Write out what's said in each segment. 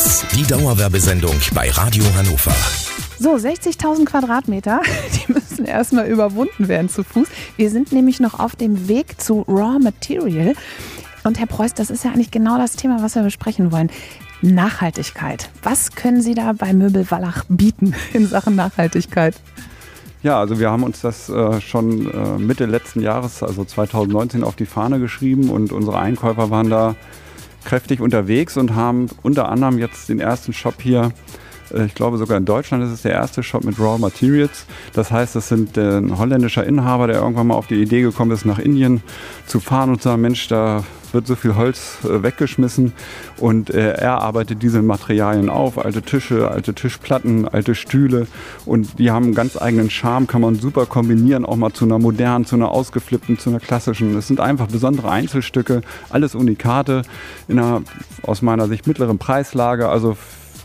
Hits, die Dauerwerbesendung bei Radio Hannover. So, 60.000 Quadratmeter, die müssen erstmal überwunden werden zu Fuß. Wir sind nämlich noch auf dem Weg zu Raw Material. Und Herr Preuß, das ist ja eigentlich genau das Thema, was wir besprechen wollen. Nachhaltigkeit. Was können Sie da bei Möbel Wallach bieten in Sachen Nachhaltigkeit? Ja, also wir haben uns das schon Mitte letzten Jahres, also 2019, auf die Fahne geschrieben und unsere Einkäufer waren da kräftig unterwegs und haben unter anderem jetzt den ersten Shop hier, ich glaube sogar in Deutschland ist es der erste Shop mit Raw Materials. Das heißt, das sind ein holländischer Inhaber, der irgendwann mal auf die Idee gekommen ist, nach Indien zu fahren und zu sagen, Mensch, da wird so viel Holz weggeschmissen und er arbeitet diese Materialien auf, alte Tische, alte Tischplatten, alte Stühle und die haben einen ganz eigenen Charme, kann man super kombinieren, auch mal zu einer modernen, zu einer ausgeflippten, zu einer klassischen. Es sind einfach besondere Einzelstücke, alles Unikate in einer aus meiner Sicht mittleren Preislage, also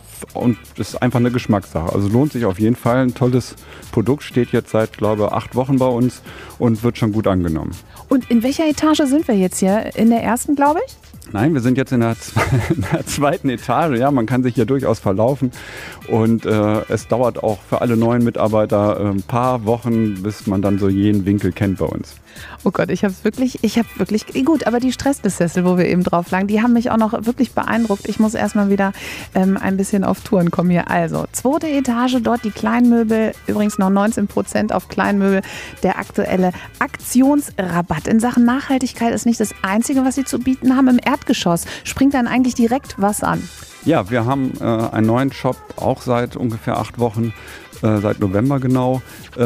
und das ist einfach eine Geschmackssache. Also lohnt sich auf jeden Fall. Ein tolles Produkt, steht jetzt seit, glaube ich, 8 Wochen bei uns und wird schon gut angenommen. Und in welcher Etage sind wir jetzt hier? In der ersten, glaube ich? Nein, wir sind jetzt in der zweiten Etage. Ja, man kann sich hier durchaus verlaufen. Und es dauert auch für alle neuen Mitarbeiter ein paar Wochen, bis man dann so jeden Winkel kennt bei uns. Oh Gott, ich habe wirklich, gut, aber die Stresssessel, wo wir eben drauf lagen, die haben mich auch noch wirklich beeindruckt. Ich muss erstmal wieder ein bisschen auf Touren kommen hier. Also, 2. Etage, dort die Kleinmöbel, übrigens noch 19% auf Kleinmöbel. Der aktuelle Aktionsrabatt in Sachen Nachhaltigkeit ist nicht das Einzige, was Sie zu bieten haben. Im Erdgeschoss springt dann eigentlich direkt was an. Ja, wir haben einen neuen Shop, auch seit ungefähr 8 Wochen. Seit November genau.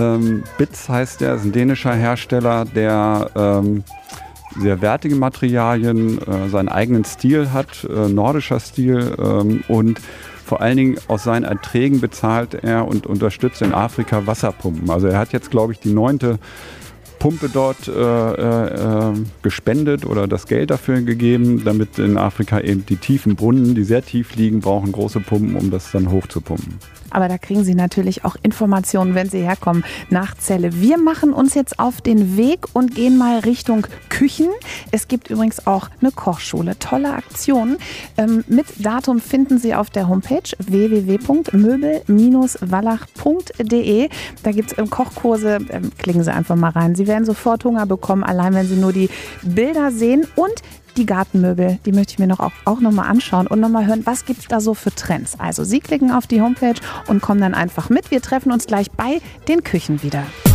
Bitz heißt der, ist ein dänischer Hersteller, der sehr wertige Materialien, seinen eigenen Stil hat, nordischer Stil und vor allen Dingen aus seinen Erträgen bezahlt er und unterstützt in Afrika Wasserpumpen. Also er hat jetzt, glaube ich, die 9. Pumpe dort gespendet oder das Geld dafür gegeben, damit in Afrika eben die tiefen Brunnen, die sehr tief liegen, brauchen große Pumpen, um das dann hochzupumpen. Aber da kriegen Sie natürlich auch Informationen, wenn Sie herkommen nach Celle. Wir machen uns jetzt auf den Weg und gehen mal Richtung Küchen. Es gibt übrigens auch eine Kochschule. Tolle Aktionen. Mit Datum finden Sie auf der Homepage www.möbel-wallach.de. Da gibt es Kochkurse. Klicken Sie einfach mal rein. Sie werden sofort Hunger bekommen, allein wenn Sie nur die Bilder sehen. Und die Gartenmöbel, die möchte ich mir auch noch mal anschauen und noch mal hören, was gibt es da so für Trends. Also Sie klicken auf die Homepage und kommen dann einfach mit. Wir treffen uns gleich bei den Küchen wieder.